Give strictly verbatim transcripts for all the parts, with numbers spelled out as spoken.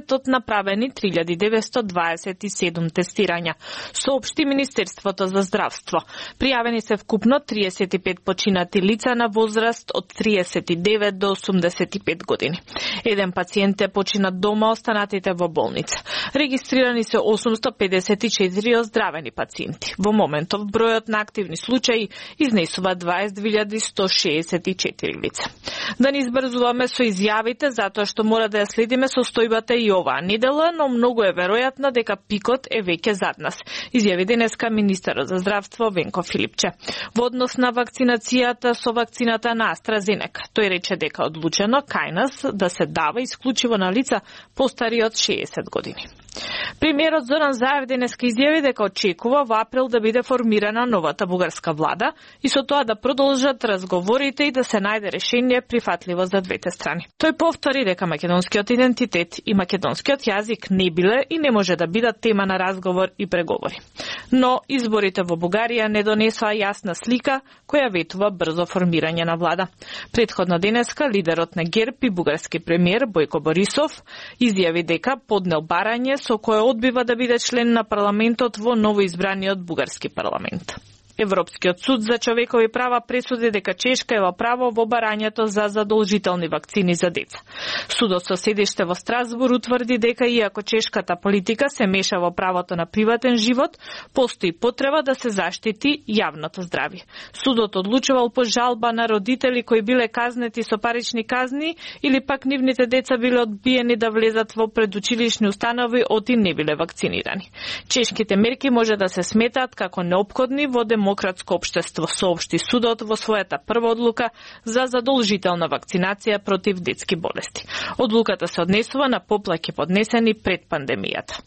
месец од направени три илјади деветстотини дваесет и седум тестирања, соопшти Министерството за здравство. Пријавени се вкупно триесет и пет починати лица на возраст од триесет и девет до осумдесет и пет години. Еден пациент е починат дома, останатите во болница. Регистрирани се осумсто педесет и четири оздравени пациенти. Во моментов бројот на активни случаи изнесува дваесет две илјади сто шеесет и четири лица. Да не избрзуваме со изјавите, затоа што мора да ја следиме состојбата и оваа недела, но многу е веројатно дека пикот е веќе зад нас, изјави денеска министерот за здравство Венко Филипче. Во однос на вакцинацијата со вакцината на AstraZeneca, тој рече дека одлучено кај нас да се дава исклучиво на лица постари од шеесет години. Премиерот Зоран Заев денеска изјави дека очекува во април да биде формирана новата бугарска влада и со тоа да продолжат разговорите и да се најде решение прифатливо за двете страни. Тој повтори дека македонскиот идентитет и македонскиот јазик не биле и не може да бидат тема на разговор и преговори. Но изборите во Бугарија не донесоа јасна слика која ветува брзо формирање на влада. Претходно денеска лидерот на ГЕРБ и бугарски премиер Бојко Борисов изјави дека поднел барање со кое одбива да биде член на парламентот во новоизбраниот бугарски парламент. Европскиот суд за човекови права пресуди дека Чешка е во право во барањето за задолжителни вакцини за деца. Судот со седиште во Страсбур утврди дека иако чешката политика се меша во правото на приватен живот, постои потреба да се заштити јавното здравје. Судот одлучувал по жалба на родители кои биле казнети со парични казни или пак нивните деца биле одбиени да влезат во предучилишни установи оти не биле вакцинирани. Чешките мерки може да се сметаат како неопходни во демократско општество, соопшти судот во својата прва одлука за задолжителна вакцинација против детски болести. Одлуката се однесува на поплаки поднесени пред пандемијата.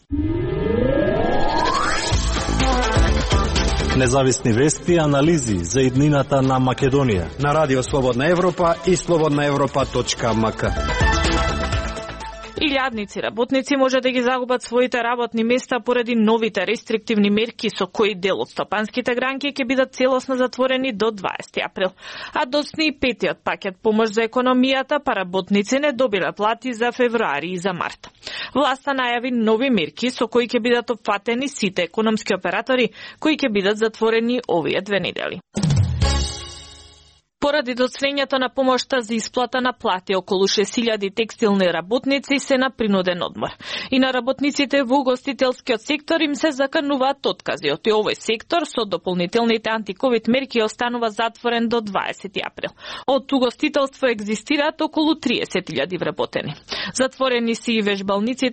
Независни вести и анализи за иднината на Македонија на Радио Слободна Европа и слободна европа точка ем ка. Илјадници работници може да ги загубат своите работни места поради новите рестриктивни мерки со кои дел од стопанските гранки ќе бидат целосно затворени до дваесети април. А доцни и петиот пакет помош за економијата, па работници не добиле плати за февруари и за март. Власта најави нови мерки со кои ќе бидат опфатени сите економски оператори кои ќе бидат затворени овие две недели. Поради доцнењето на помошта за исплата на плати, околу шест илјади текстилни работници се на принуден одмор. И на работниците во угостителскиот сектор им се закануваат откази. Од овој сектор со дополнителните антиковид мерки останува затворен до дваесети април. Од угостителство екзистираат околу триесет илјади вработени. Затворени се и вежбалниците